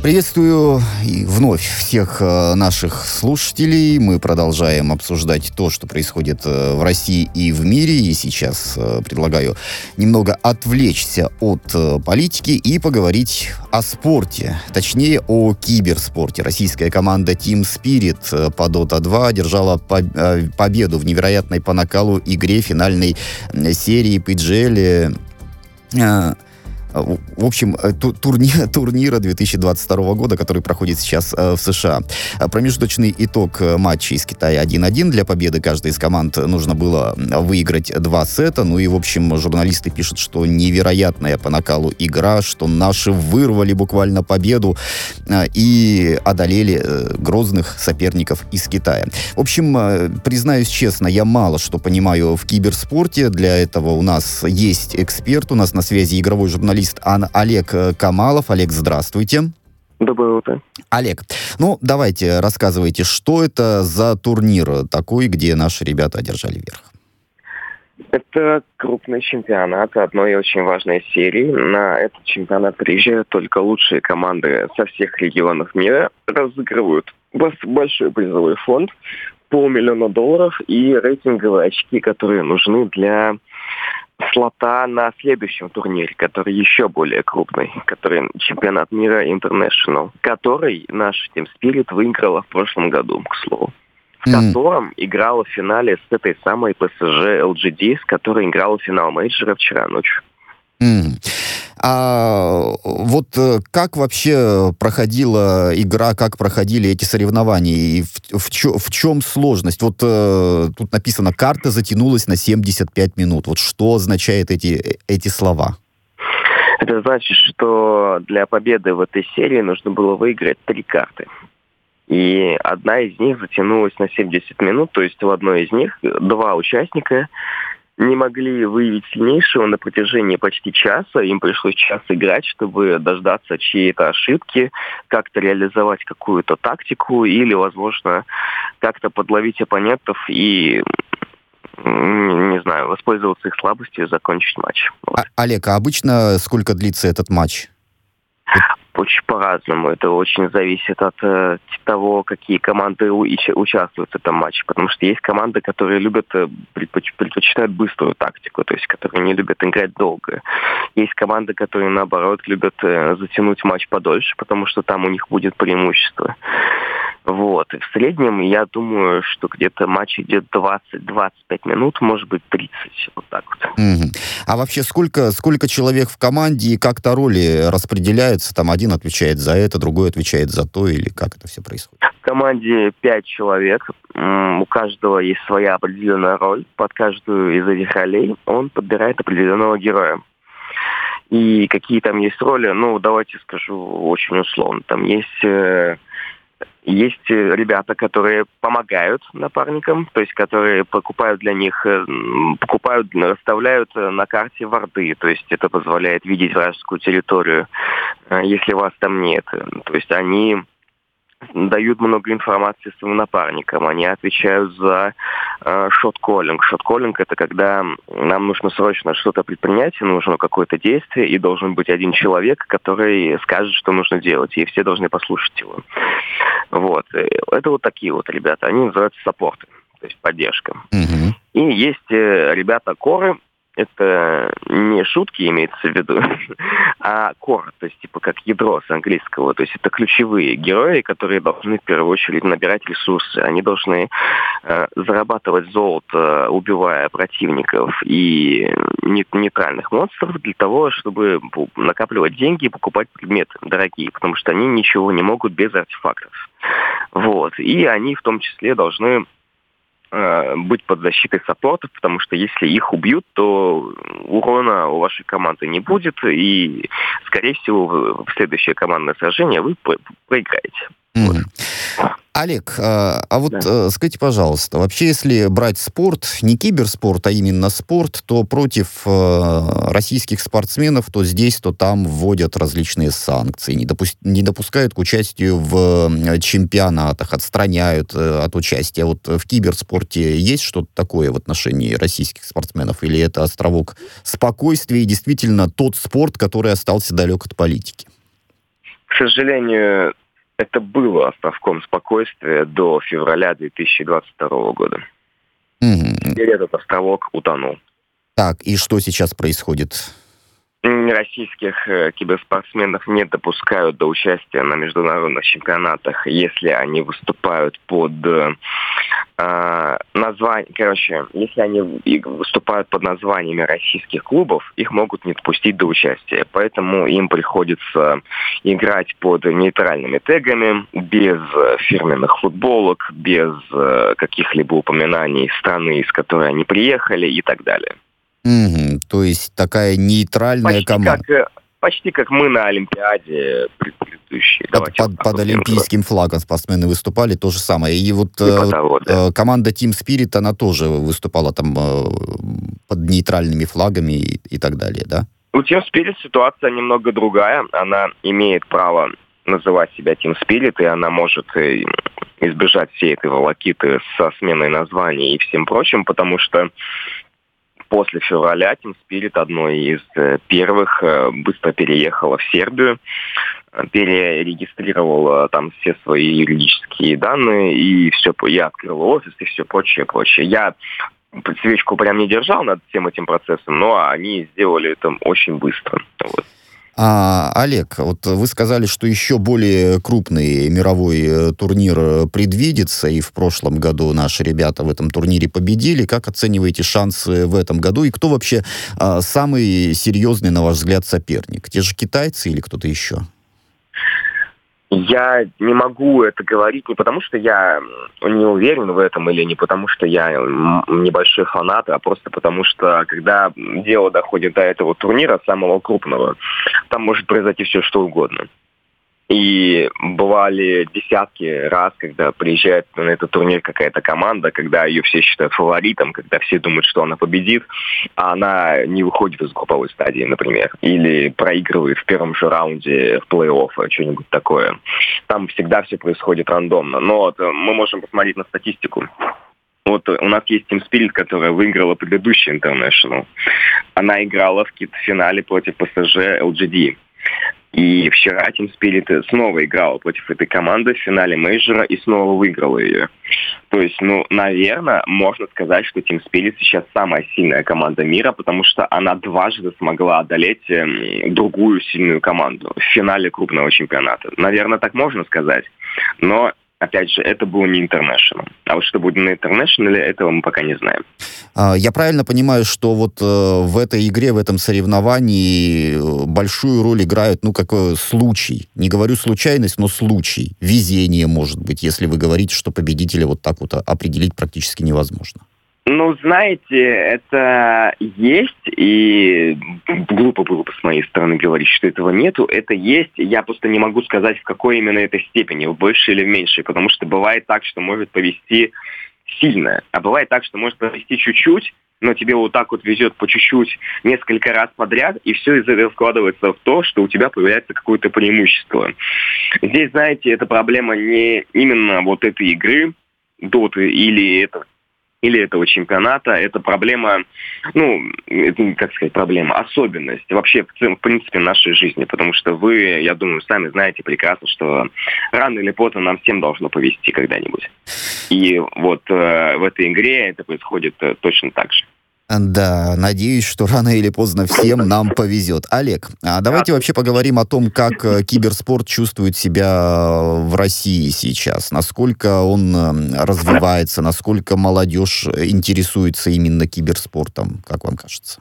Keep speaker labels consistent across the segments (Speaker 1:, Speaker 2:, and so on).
Speaker 1: Приветствую и вновь всех наших слушателей. Мы продолжаем обсуждать то, что происходит в России и в мире. И сейчас предлагаю немного отвлечься от политики и поговорить о спорте. Точнее, о киберспорте. Российская команда Team Spirit по Dota 2 одержала победу в невероятной по накалу игре финальной серии PGL. В общем, турнира 2022 года, который проходит сейчас в США. Промежуточный итог матча из Китая 1-1. Для победы каждой из команд нужно было выиграть 2 сета. Ну и, в общем, журналисты пишут, что невероятная по накалу игра, что наши вырвали буквально победу и одолели грозных соперников из Китая. В общем, признаюсь честно, я мало что понимаю в киберспорте. Для этого у нас есть эксперт. У нас на связи игровой журналист Олег Камалов. Олег, здравствуйте.
Speaker 2: Доброе утро.
Speaker 1: Олег, ну давайте рассказывайте, что это за турнир такой, где наши ребята одержали верх?
Speaker 2: Это крупный чемпионат одной очень важной серии. На этот чемпионат приезжают только лучшие команды со всех регионов мира, разыгрывают большой призовой фонд, $500 000 и рейтинговые очки, которые нужны для слота на следующем турнире, который еще более крупный, который чемпионат мира International, который наш Team Spirit выиграла в прошлом году, к слову. В котором играла в финале с этой самой PSG LGD, с которой играла в финал мейджора вчера ночью.
Speaker 1: А вот как вообще проходила игра, как проходили эти соревнования, и в чем сложность? Вот тут написано, карта затянулась на 75 минут. Вот что означает эти слова?
Speaker 2: Это значит, что для победы в этой серии нужно было выиграть 3 карты. И одна из них затянулась на 70 минут, то есть в одной из них 2 участника не могли выявить сильнейшего на протяжении почти часа. Им пришлось час играть, чтобы дождаться чьей-то ошибки, как-то реализовать какую-то тактику или, возможно, как-то подловить оппонентов и, не знаю, воспользоваться их слабостью и закончить матч. Вот.
Speaker 1: Олег, а обычно сколько длится этот матч?
Speaker 2: Очень по-разному. Это очень зависит от того, какие команды участвуют в этом матче. Потому что есть команды, которые предпочитают быструю тактику, то есть которые не любят играть долго. Есть команды, которые, наоборот, любят затянуть матч подольше, потому что там у них будет преимущество. Вот. И в среднем, я думаю, что где-то матч идет 20-25 минут, может быть, 30. Вот так вот.
Speaker 1: А вообще сколько человек в команде и как-то роли распределяются? Там один отвечает за это, другой отвечает за то, или как это все происходит?
Speaker 2: В команде 5 человек. У каждого есть своя определенная роль. Под каждую из этих ролей он подбирает определенного героя. И какие там есть роли? Ну, давайте скажу очень условно. Там есть ребята, которые помогают напарникам, то есть которые покупают для них, расставляют на карте варды, то есть это позволяет видеть вражескую территорию, если вас там нет. То есть они дают много информации своим напарникам, они отвечают за шот-коллинг. Шот-коллинг — это когда нам нужно срочно что-то предпринять, нужно какое-то действие, и должен быть один человек, который скажет, что нужно делать, и все должны послушать его. Вот. Это вот такие вот ребята, они называются саппорты, то есть поддержка. И есть ребята-коры. Это не шутки имеется в виду, а core, то есть типа как ядро с английского. То есть это ключевые герои, которые должны в первую очередь набирать ресурсы. Они должны зарабатывать золото, убивая противников и нейтральных монстров для того, чтобы накапливать деньги и покупать предметы дорогие, потому что они ничего не могут без артефактов. Вот. И они в том числе должны быть под защитой саппортов, потому что если их убьют, то урона у вашей команды не будет, и, скорее всего, в следующее командное сражение вы проиграете. Вот.
Speaker 1: Олег, скажите, пожалуйста, вообще, если брать спорт, не киберспорт, а именно спорт, то против российских спортсменов то здесь, то там вводят различные санкции, не допускают к участию в чемпионатах, отстраняют от участия. Вот в киберспорте есть что-то такое в отношении российских спортсменов? Или это островок спокойствия и действительно тот спорт, который остался далек от политики?
Speaker 2: К сожалению, это было островком спокойствия до февраля 2022 года. Теперь этот островок утонул.
Speaker 1: Так, и что сейчас происходит?
Speaker 2: Российских киберспортсменов не допускают до участия на международных чемпионатах, если они выступают под если они выступают под названиями российских клубов, их могут не допустить до участия. Поэтому им приходится играть под нейтральными тегами, без фирменных футболок, без каких-либо упоминаний страны, из которой они приехали и так далее.
Speaker 1: То есть такая нейтральная команда.
Speaker 2: Почти как мы на Олимпиаде предыдущие.
Speaker 1: Под олимпийским флагом спортсмены выступали, то же самое. И вот команда Team Spirit, она тоже выступала там под нейтральными флагами и так далее, да?
Speaker 2: У Team Spirit ситуация немного другая. Она имеет право называть себя Team Spirit, и она может избежать всей этой волокиты со сменой названий и всем прочим, потому что после февраля Team Spirit, одной из первых, быстро переехала в Сербию, перерегистрировала там все свои юридические данные и открыла офис и все прочее. Я свечку прям не держал над всем этим процессом, но они сделали это очень быстро. Вот.
Speaker 1: Олег, вот вы сказали, что еще более крупный мировой турнир предвидится, и в прошлом году наши ребята в этом турнире победили. Как оцениваете шансы в этом году? И кто вообще самый серьезный, на ваш взгляд, соперник? Те же китайцы или кто-то еще?
Speaker 2: Я не могу это говорить не потому, что я не уверен в этом, или не потому, что я небольшой фанат, а просто потому, что когда дело доходит до этого турнира, самого крупного, там может произойти все, что угодно. И бывали десятки раз, когда приезжает на этот турнир какая-то команда, когда ее все считают фаворитом, когда все думают, что она победит, а она не выходит из групповой стадии, например, или проигрывает в первом же раунде в плей-офф, что-нибудь такое. Там всегда все происходит рандомно. Но вот мы можем посмотреть на статистику. Вот у нас есть Team Spirit, которая выиграла предыдущий International. Она играла в финале против PSG LGD. И вчера Team Spirit снова играла против этой команды в финале мейджора и снова выиграла ее. То есть, наверное, можно сказать, что Team Spirit сейчас самая сильная команда мира, потому что она дважды смогла одолеть другую сильную команду в финале крупного чемпионата. Наверное, так можно сказать. Но опять же, это был не International. А вот что будет на International, этого мы пока не знаем.
Speaker 1: Я правильно понимаю, что вот в этой игре, в этом соревновании большую роль играют, какой случай. Не говорю случайность, но случай. Везение, может быть, если вы говорите, что победителя вот так вот определить практически невозможно.
Speaker 2: Знаете, это есть, и глупо было бы с моей стороны говорить, что этого нету. Это есть, я просто не могу сказать, в какой именно этой степени, в большей или в меньшей, потому что бывает так, что может повести сильно, а бывает так, что может повести чуть-чуть, но тебе вот так вот везет по чуть-чуть несколько раз подряд, и все из этого складывается в то, что у тебя появляется какое-то преимущество. Здесь, знаете, это проблема не именно вот этой игры, доты или этого чемпионата, это проблема, проблема, особенность вообще, в принципе, нашей жизни, потому что вы, я думаю, сами знаете прекрасно, что рано или поздно нам всем должно повезти когда-нибудь. И вот в этой игре это происходит точно так же.
Speaker 1: Да, надеюсь, что рано или поздно всем нам повезет. Олег, давайте вообще поговорим о том, как киберспорт чувствует себя в России сейчас. Насколько он развивается, насколько молодежь интересуется именно киберспортом, как вам кажется?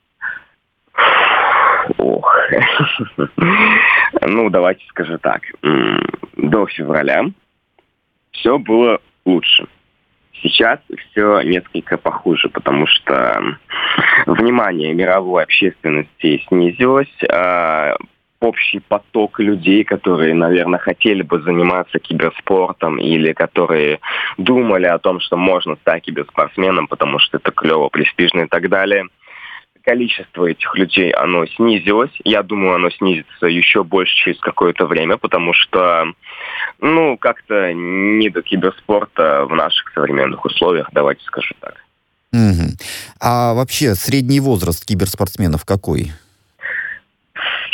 Speaker 2: Давайте скажу так. До февраля все было лучше. Сейчас все несколько похуже, потому что внимание мировой общественности снизилось. Общий поток людей, которые, наверное, хотели бы заниматься киберспортом или которые думали о том, что можно стать киберспортсменом, потому что это клево, престижно и так далее. Количество этих людей, оно снизилось. Я думаю, оно снизится еще больше через какое-то время, потому что, как-то не до киберспорта в наших современных условиях, давайте скажу так.
Speaker 1: А вообще, средний возраст киберспортсменов какой?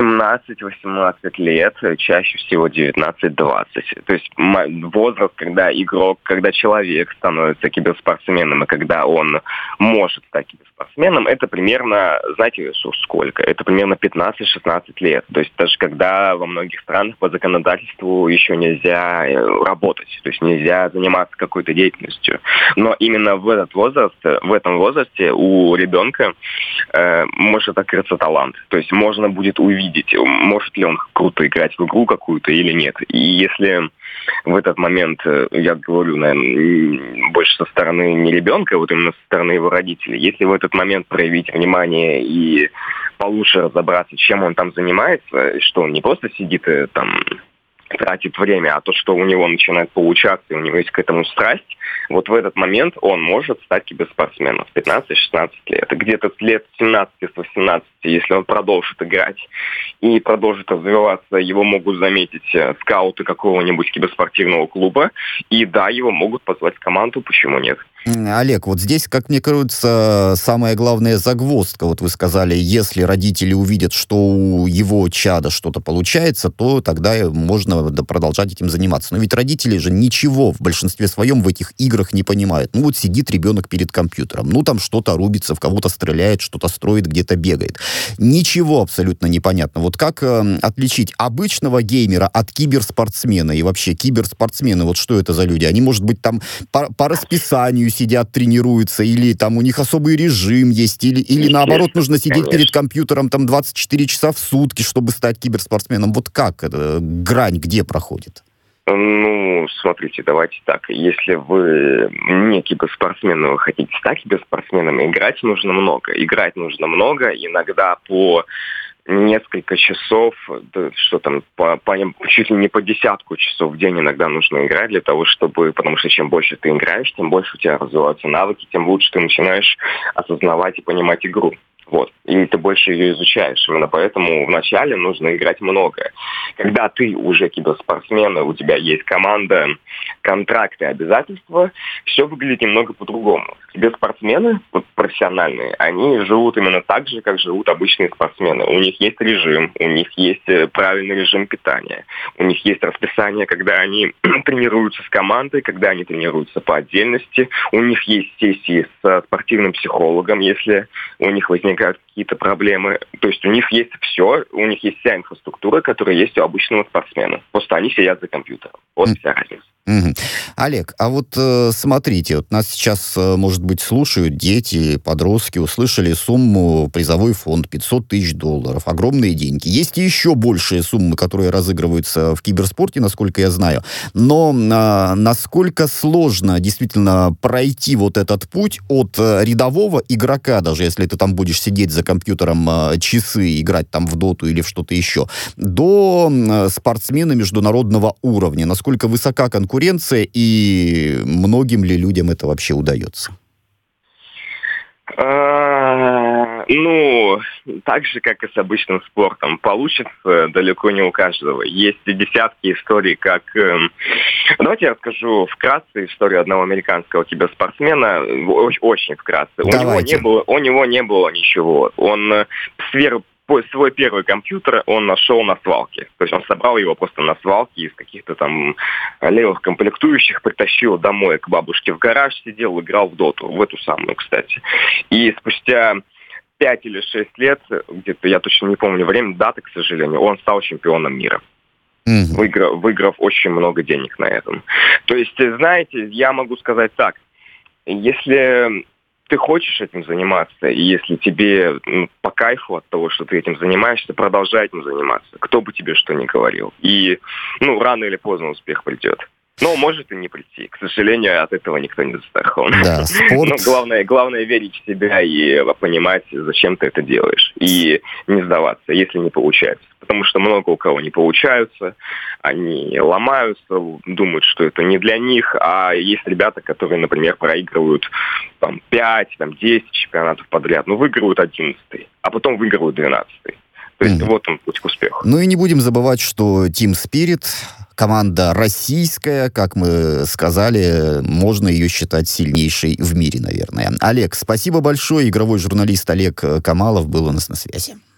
Speaker 2: 17-18 лет, чаще всего 19-20. То есть возраст, когда человек становится киберспортсменом, и когда он может стать киберспортсменом, это примерно, знаете, сколько? Это примерно 15-16 лет. То есть даже когда во многих странах по законодательству еще нельзя работать, то есть нельзя заниматься какой-то деятельностью. Но именно в этом возрасте у ребенка может открыться талант. То есть можно будет увидеть, может ли он круто играть в игру какую-то или нет. И если в этот момент, я говорю, наверное, больше со стороны не ребенка, а вот именно со стороны его родителей, если в этот момент проявить внимание и получше разобраться, чем он там занимается, что он не просто сидит там, тратит время, а то, что у него начинает получаться, и у него есть к этому страсть, вот в этот момент он может стать киберспортсменом в 15-16 лет. И где-то с лет 17-18, если он продолжит играть и продолжит развиваться, его могут заметить скауты какого-нибудь киберспортивного клуба, и да, его могут позвать в команду, почему нет?
Speaker 1: Олег, вот здесь, как мне кажется, самая главная загвоздка. Вот вы сказали, если родители увидят, что у его чада что-то получается, то тогда можно продолжать этим заниматься. Но ведь родители же ничего в большинстве своем в этих играх не понимают. Ну вот сидит ребенок перед компьютером, ну там что-то рубится, в кого-то стреляет, что-то строит, где-то бегает. Ничего абсолютно непонятно. Вот как отличить обычного геймера от киберспортсмена? И вообще киберспортсмены, вот что это за люди? Они, может быть, там по расписанию сидят, тренируются, или там у них особый режим есть, или наоборот нужно сидеть перед компьютером там 24 часа в сутки, чтобы стать киберспортсменом. Вот как грань где проходит?
Speaker 2: Ну, смотрите, давайте так. Если вы не киберспортсмен, но вы хотите стать киберспортсменом, играть нужно много. Иногда по несколько часов, что там, чуть ли не по десятку часов в день иногда нужно играть для того, потому что чем больше ты играешь, тем больше у тебя развиваются навыки, тем лучше ты начинаешь осознавать и понимать игру. Вот. И ты больше ее изучаешь. Именно поэтому вначале нужно играть много. Когда ты уже киберспортсмен, у тебя есть команда, контракты, обязательства, все выглядит немного по-другому. Киберспортсмены, вот профессиональные, они живут именно так же, как живут обычные спортсмены. У них есть режим, у них есть правильный режим питания, у них есть расписание, когда они тренируются с командой, когда они тренируются по отдельности, у них есть сессии с спортивным психологом, если у них возникают какие-то проблемы. То есть у них есть все, у них есть вся инфраструктура, которая есть у обычного спортсмена. Просто они сидят за компьютером. Вот вся разница.
Speaker 1: Олег, а вот смотрите, вот нас сейчас, может быть, слушают дети, подростки, услышали сумму, призовой фонд $500 тысяч, огромные деньги. Есть и еще большие суммы, которые разыгрываются в киберспорте, насколько я знаю. Но насколько сложно действительно пройти вот этот путь от рядового игрока, даже если ты там будешь сидеть за компьютером часы, играть там в доту или в что-то еще, до спортсмена международного уровня? Насколько высока конкуренция и многим ли людям это вообще удается?
Speaker 2: Ну, так же, как и с обычным спортом. Получится далеко не у каждого. Есть десятки историй, как... Давайте я расскажу вкратце историю одного американского киберспортсмена. Очень вкратце. У него не было ничего. Он свой первый компьютер он нашел на свалке. То есть он собрал его просто на свалке из каких-то там левых комплектующих, притащил домой к бабушке в гараж, сидел, играл в доту. В эту самую, кстати. И спустя 5 или 6 лет, где-то, я точно не помню время, даты, к сожалению, он стал чемпионом мира. Выиграв очень много денег на этом. То есть, знаете, я могу сказать так. Если ты хочешь этим заниматься, и если тебе по кайфу от того, что ты этим занимаешься, продолжай этим заниматься. Кто бы тебе что ни говорил. И, рано или поздно успех придет. Но может и не прийти. К сожалению, от этого никто не застрахован.
Speaker 1: Да, спорт...
Speaker 2: главное верить в себя и понимать, зачем ты это делаешь. И не сдаваться, если не получается. Потому что много у кого не получаются, они ломаются, думают, что это не для них. А есть ребята, которые, например, проигрывают 5, 10 чемпионатов подряд, выигрывают 11-й, а потом выигрывают 12-й. То есть вот он путь к успеху.
Speaker 1: Ну и не будем забывать, что Team Spirit, команда российская, как мы сказали, можно ее считать сильнейшей в мире, наверное. Олег, спасибо большое. Игровой журналист Олег Камалов был у нас на связи.